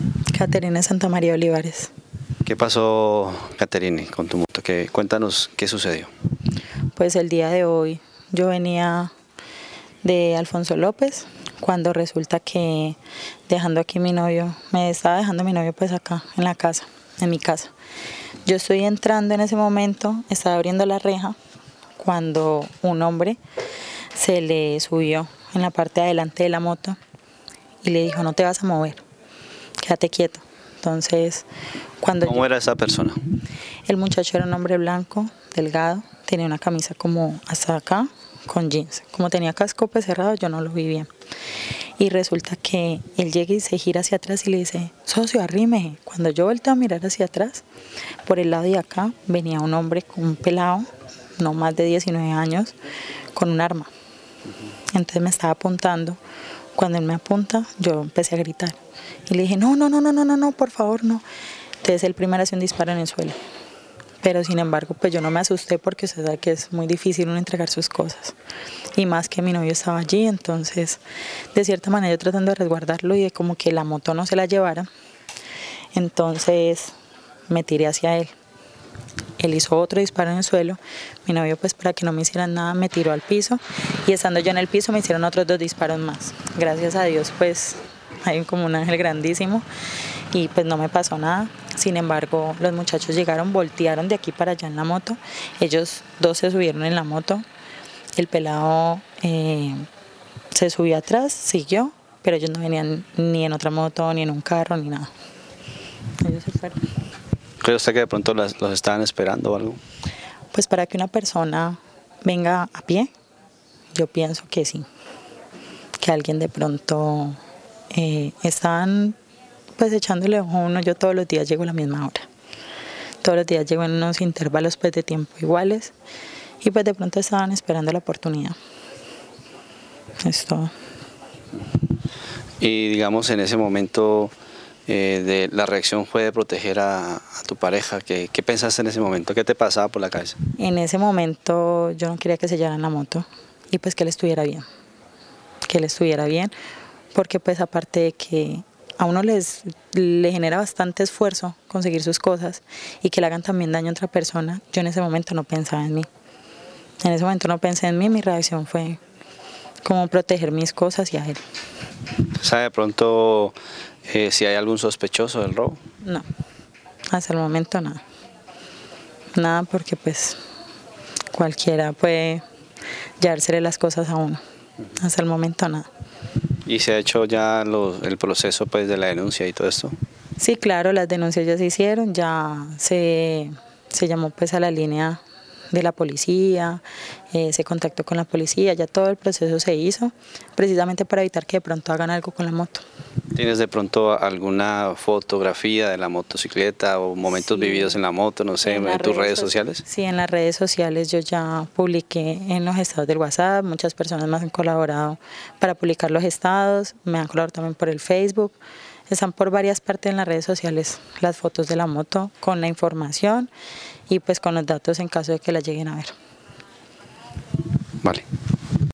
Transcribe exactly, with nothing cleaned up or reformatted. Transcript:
Caterina Santa María Olivares. ¿Qué pasó, Caterine, con tu moto? ¿Qué, cuéntanos qué sucedió. Pues el día de hoy yo venía de Alfonso López, cuando resulta que dejando aquí mi novio, me estaba dejando mi novio pues acá, en la casa, en mi casa. Yo estoy entrando en ese momento, estaba abriendo la reja, cuando un hombre se le subió en la parte de adelante de la moto y le dijo, no te vas a mover, quédate quieto. Entonces, cuando ¿Cómo yo, era esa persona? el muchacho era un hombre blanco, delgado, tenía una camisa como hasta acá, con jeans. Como tenía casco pues cerrado, yo no lo vi bien. Y resulta que él llega y se gira hacia atrás y le dice, socio, arrímeje. Cuando yo volteo a mirar hacia atrás, por el lado de acá venía un hombre con un pelado, no más de diecinueve años, con un arma. Entonces me estaba apuntando. Cuando él me apunta, yo empecé a gritar. Y le dije, no, no, no, no, no, no, no, por favor, no. Entonces él primero hace un disparo en el suelo. Pero sin embargo, pues yo no me asusté porque usted sabe que es muy difícil uno entregar sus cosas. Y más que mi novio estaba allí, entonces de cierta manera yo tratando de resguardarlo y de como que la moto no se la llevara. Entonces me tiré hacia él. Él hizo otro disparo en el suelo. Mi novio, pues para que no me hicieran nada, me tiró al piso. Y estando yo en el piso me hicieron otros dos disparos más. Gracias a Dios, pues hay como un ángel grandísimo y pues no me pasó nada. Sin embargo, los muchachos llegaron, voltearon de aquí para allá en la moto. Ellos dos se subieron en la moto. El pelado eh, se subió atrás, siguió, pero ellos no venían ni en otra moto, ni en un carro, ni nada. Ellos se fueron. ¿Cree usted que de pronto las- los estaban esperando o algo? Pues para que una persona venga a pie, yo pienso que sí. Que alguien de pronto eh, estaban pues echándole ojo a uno. Yo todos los días llego a la misma hora. Todos los días llego en unos intervalos pues de tiempo iguales y pues de pronto estaban esperando la oportunidad. Es todo. Y digamos en ese momento eh, de, la reacción fue de proteger a, a tu pareja. ¿Qué, ¿Qué pensaste en ese momento? ¿Qué te pasaba por la cabeza? En ese momento yo no quería que se llevara en la moto y pues que él estuviera bien. Que él estuviera bien porque pues aparte de que a uno les, le genera bastante esfuerzo conseguir sus cosas y que le hagan también daño a otra persona, yo en ese momento no pensaba en mí. En ese momento no pensé en mí, mi reacción fue como proteger mis cosas y a él. ¿Sabe de pronto eh, si hay algún sospechoso del robo? No, hasta el momento nada. Nada porque pues cualquiera puede llevársele las cosas a uno. Hasta el momento nada. ¿Y se ha hecho ya los- el proceso pues de la denuncia y todo esto? Sí, claro, las denuncias ya se hicieron, ya se, se llamó pues a la línea de la policía, eh, se contactó con la policía, ya todo el proceso se hizo, precisamente para evitar que de pronto hagan algo con la moto. ¿Tienes de pronto alguna fotografía de la motocicleta o momentos Sí. vividos en la moto, no sé, en, las tus redes so- sociales? Sí, en las redes sociales yo ya publiqué en los estados del WhatsApp, muchas personas me han colaborado para publicar los estados, me han colaborado también por el Facebook. Están por varias partes en las redes sociales las fotos de la moto con la información y pues con los datos en caso de que la lleguen a ver. Vale.